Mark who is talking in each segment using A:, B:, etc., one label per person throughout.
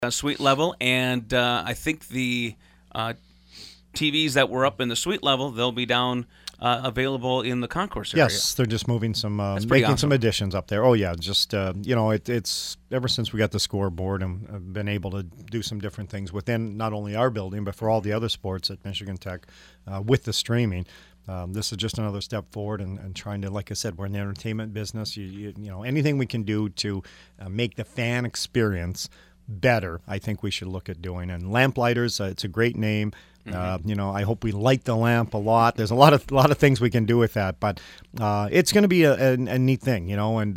A: suite level, and I think the TVs that were up in the suite level, they'll be down available in the concourse area.
B: Yes, they're just moving
A: pretty
B: making some
A: awesome.
B: additions up there. Oh yeah, just it's ever since we got the scoreboard and I've been able to do some different things within not only our building but for all the other sports at Michigan Tech with the streaming. This is just another step forward and trying to, like I said, we're in the entertainment business. You know, anything we can do to make the fan experience better, I think we should look at doing. And Lamplighters, it's a great name. I hope we light the lamp a lot. There's a lot of things we can do with that, but it's going to be a neat thing, and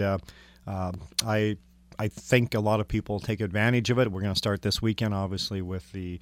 B: I think a lot of people take advantage of it. We're going to start this weekend, obviously, with the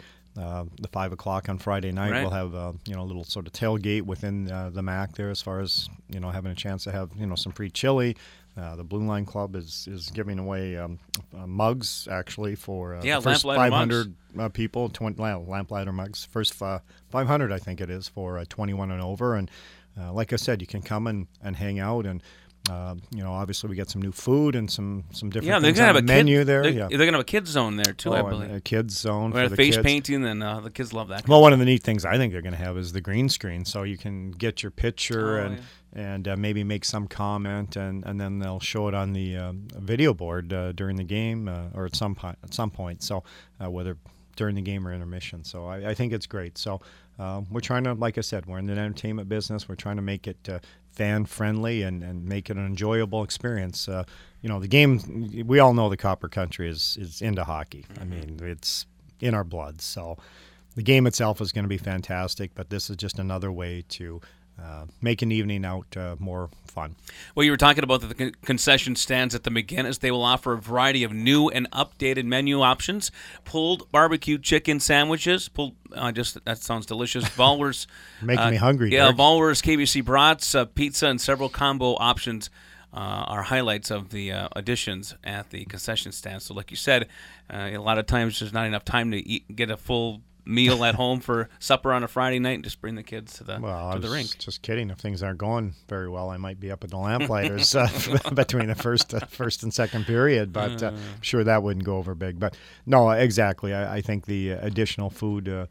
B: 5 o'clock on Friday night.
A: Right.
B: We'll have a little sort of tailgate within the MAC there, as far as having a chance to have some free chili. The Blue Line Club is giving away mugs actually for the first
A: Lamplighter
B: 500 people. Lamplighter mugs. First 500, I think it is, for 21 and over. And like I said, you can come and hang out and. Obviously we got some new food and some different things on the menu there.
A: They're going to have a kids zone there too, I believe.
B: A kids zone
A: for
B: the
A: face
B: kids.
A: painting, and the kids love that.
B: Well, one of the neat things I think they're going to have is the green screen, so you can get your picture and maybe make some comment, and then they'll show it on the video board during the game or at some point. So whether during the game or intermission. So I think it's great. So we're trying to, like I said, we're in the entertainment business. We're trying to make it fan-friendly and make it an enjoyable experience. The game, we all know the Copper Country is into hockey. I mean, it's in our blood. So the game itself is going to be fantastic, but this is just another way to make an evening out more fun.
A: Well, you were talking about the concession stands at the McGinnis. They will offer a variety of new and updated menu options. Pulled barbecue chicken sandwiches. That sounds delicious. Volvers.
B: Making me hungry.
A: Yeah,
B: Dirk.
A: Volvers, KBC brats, pizza, and several combo options are highlights of the additions at the concession stand. So like you said, a lot of times there's not enough time to get a full meal at home for supper on a Friday night and just bring the kids to the rink.
B: Just kidding. If things aren't going very well, I might be up at the Lamplighters between the first and second period, but I'm sure that wouldn't go over big. But no, exactly. I think the additional food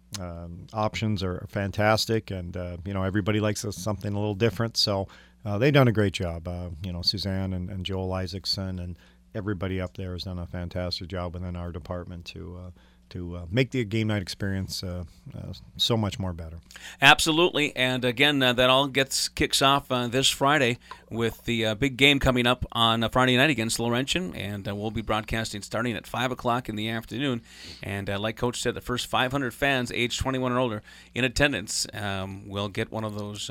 B: options are fantastic, and everybody likes something a little different. So they've done a great job. Suzanne and Joel Isaacson and everybody up there has done a fantastic job within our department to make the game night experience so much more better.
A: Absolutely, and again, that all kicks off this Friday with the big game coming up on Friday night against Laurentian, and we'll be broadcasting starting at 5 o'clock in the afternoon. And like Coach said, the first 500 fans aged 21 and older in attendance will get one of those.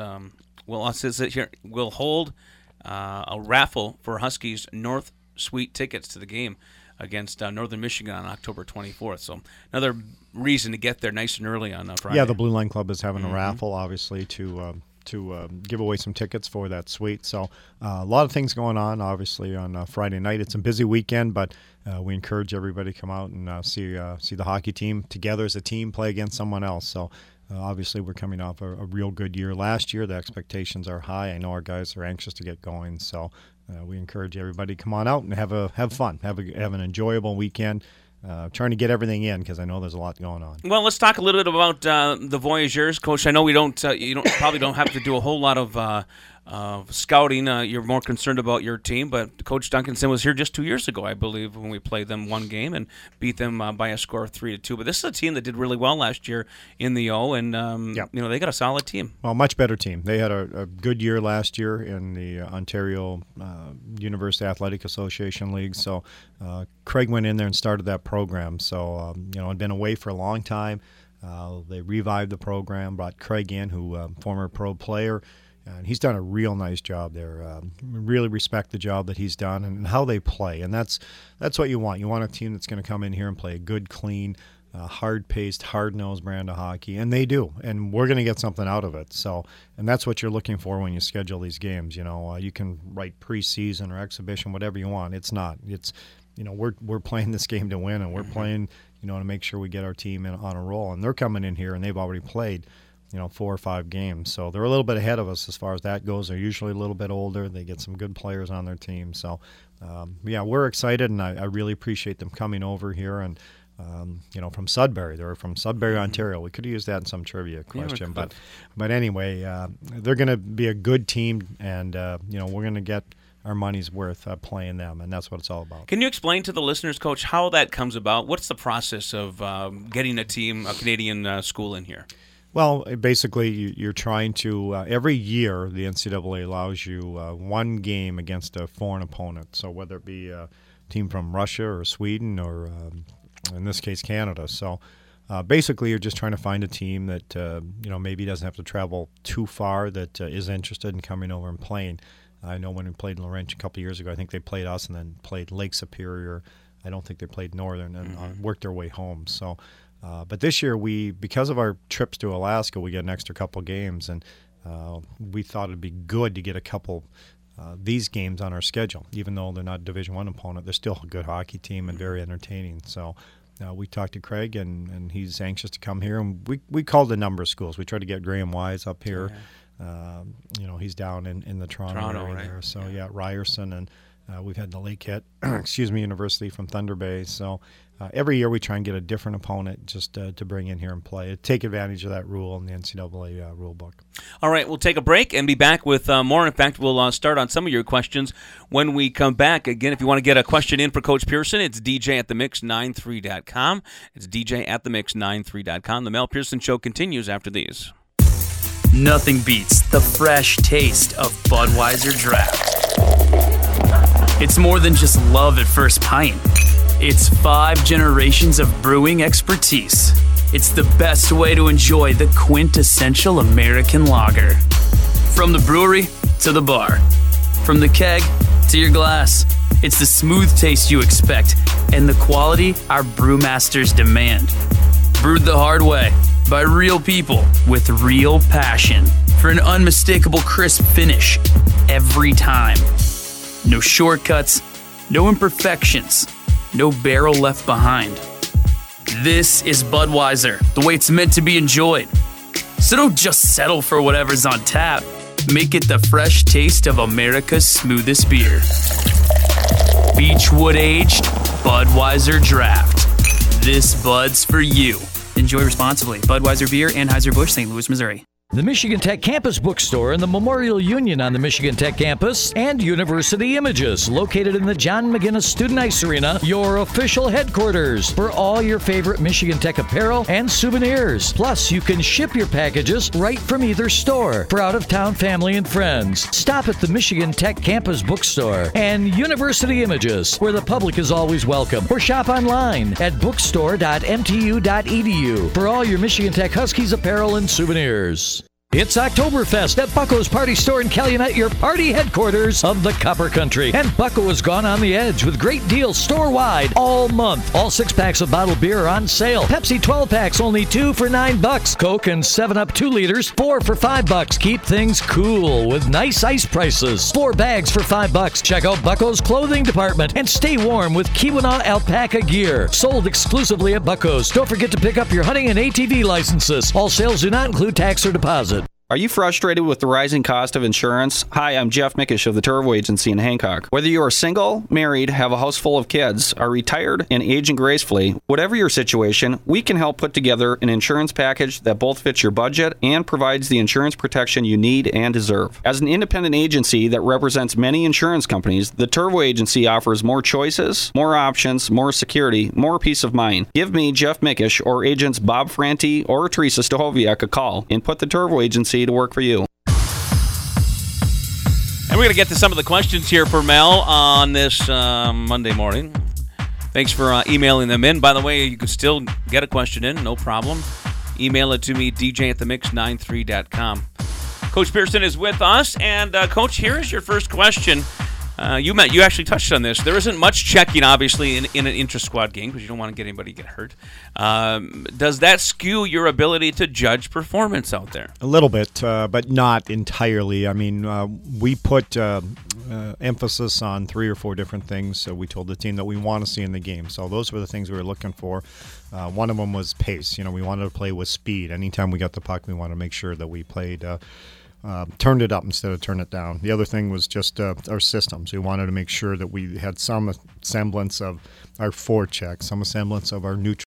A: We'll hold a raffle for Huskies North Suite tickets to the game against Northern Michigan on October 24th. So another reason to get there nice and early on Friday.
B: Yeah, the Blue Line Club is having a raffle, obviously, to give away some tickets for that suite. So a lot of things going on, obviously, on Friday night. It's a busy weekend, but we encourage everybody to come out and see the hockey team together as a team play against someone else. So obviously, we're coming off a real good year last year. The expectations are high. I know our guys are anxious to get going. So we encourage everybody to come on out and have fun, have an enjoyable weekend. Trying to get everything in because I know there's a lot going on.
A: Well, let's talk a little bit about the Voyageurs, Coach. I know you don't have to do a whole lot of scouting. You're more concerned about your team, but Coach Duncanson was here just 2 years ago, I believe, when we played them one game and beat them by a score of 3-2. But this is a team that did really well last year in the O, and they got a solid team.
B: Well, much better team. They had a good year last year in the Ontario University Athletic Association League. So Craig went in there and started that program. So had been away for a long time. They revived the program, brought Craig in, who former pro player. And he's done a real nice job there. Really respect the job that he's done and how they play. And that's what you want. You want a team that's going to come in here and play a good, clean, hard-paced, hard-nosed brand of hockey. And they do. And we're going to get something out of it. So, and that's what you're looking for when you schedule these games. You can write preseason or exhibition, whatever you want. It's not. It's, we're playing this game to win, and we're playing, to make sure we get our team on a roll. And they're coming in here, and they've already played 4 or 5 games. So they're a little bit ahead of us as far as that goes. They're usually a little bit older. They get some good players on their team. So yeah, we're excited, and I really appreciate them coming over here. And from Sudbury. They're from Sudbury, Ontario. We could have used that in some trivia question, but anyway, they're going to be a good team, and we're going to get our money's worth playing them, and that's what it's all about.
A: Can you explain to the listeners, Coach, how that comes about? What's the process of getting a Canadian school in here?
B: Well, basically, you're trying to every year the NCAA allows you one game against a foreign opponent. So whether it be a team from Russia or Sweden or in this case Canada. So basically, you're just trying to find a team that maybe doesn't have to travel too far, that is interested in coming over and playing. I know when we played Laurentian a couple of years ago, I think they played us and then played Lake Superior. I don't think they played Northern and worked their way home. So. But this year, because of our trips to Alaska, we get an extra couple games, and we thought it'd be good to get a couple these games on our schedule. Even though they're not Division I opponent, they're still a good hockey team and very entertaining. So we talked to Craig, and he's anxious to come here. And we called a number of schools. We tried to get Graham Wise up here. He's down in the Toronto area there. So Ryerson, and we've had the Lakehead, University from Thunder Bay. So every year we try and get a different opponent just to bring in here and play. Take advantage of that rule in the NCAA rule book.
A: All right, we'll take a break and be back with more. In fact, we'll start on some of your questions when we come back. Again, if you want to get a question in for Coach Pearson, it's dj@themix93.com. It's dj@themix93.com. The Mel Pearson Show continues after these.
C: Nothing beats the fresh taste of Budweiser Draft. It's more than just love at first pint. It's 5 generations of brewing expertise. It's the best way to enjoy the quintessential American lager. From the brewery to the bar, from the keg to your glass, it's the smooth taste you expect and the quality our brewmasters demand. Brewed the hard way by real people with real passion for an unmistakable crisp finish every time. No shortcuts, no imperfections, no barrel left behind. This is Budweiser, the way it's meant to be enjoyed. So don't just settle for whatever's on tap. Make it the fresh taste of America's smoothest beer. Beechwood aged Budweiser Draft. This Bud's for you. Enjoy responsibly. Budweiser Beer, Anheuser-Busch, St. Louis, Missouri.
D: The Michigan Tech Campus Bookstore and the Memorial Union on the Michigan Tech campus, and University Images, located in the John McGinnis Student Ice Arena, your official headquarters for all your favorite Michigan Tech apparel and souvenirs. Plus, you can ship your packages right from either store for out-of-town family and friends. Stop at the Michigan Tech Campus Bookstore and University Images, where the public is always welcome, or shop online at bookstore.mtu.edu for all your Michigan Tech Huskies apparel and souvenirs. It's Oktoberfest at Bucko's Party Store in Calumet, your party headquarters of the Copper Country. And Bucko has gone on the edge with great deals store-wide all month. All 6-packs of bottled beer are on sale. Pepsi 12-packs only $2 for $9. Coke and 7-Up 2 liters, 4 for $5. Keep things cool with nice ice prices. 4 bags for $5. Check out Bucko's clothing department and stay warm with Keweenaw alpaca gear. Sold exclusively at Bucko's. Don't forget to pick up your hunting and ATV licenses. All sales do not include tax or deposit.
E: Are you frustrated with the rising cost of insurance? Hi, I'm Jeff Mickish of the Turvo Agency in Hancock. Whether you are single, married, have a house full of kids, are retired, and aging gracefully, whatever your situation, we can help put together an insurance package that both fits your budget and provides the insurance protection you need and deserve. As an independent agency that represents many insurance companies, the Turvo Agency offers more choices, more options, more security, more peace of mind. Give me, Jeff Mickish, or agents Bob Franti or Teresa Stahoviak a call and put the Turvo Agency to work for you.
A: And we're going to get to some of the questions here for Mel on this Monday morning. Thanks for emailing them in. By the way, you can still get a question in, no problem. Email it to me, dj@themix93.com. Coach Pearson is with us, and Coach, here is your first question. You actually touched on this. There isn't much checking, obviously, in an intra-squad game because you don't want to get anybody get hurt. Does that skew your ability to judge performance out there?
B: A little bit, but not entirely. I mean, we put emphasis on 3 or 4 different things. So we told the team that we want to see in the game. So those were the things we were looking for. One of them was pace. We wanted to play with speed. Anytime we got the puck, we wanted to make sure that we played turned it up instead of turn it down. The other thing was just our systems. We wanted to make sure that we had some semblance of our forecheck, some semblance of our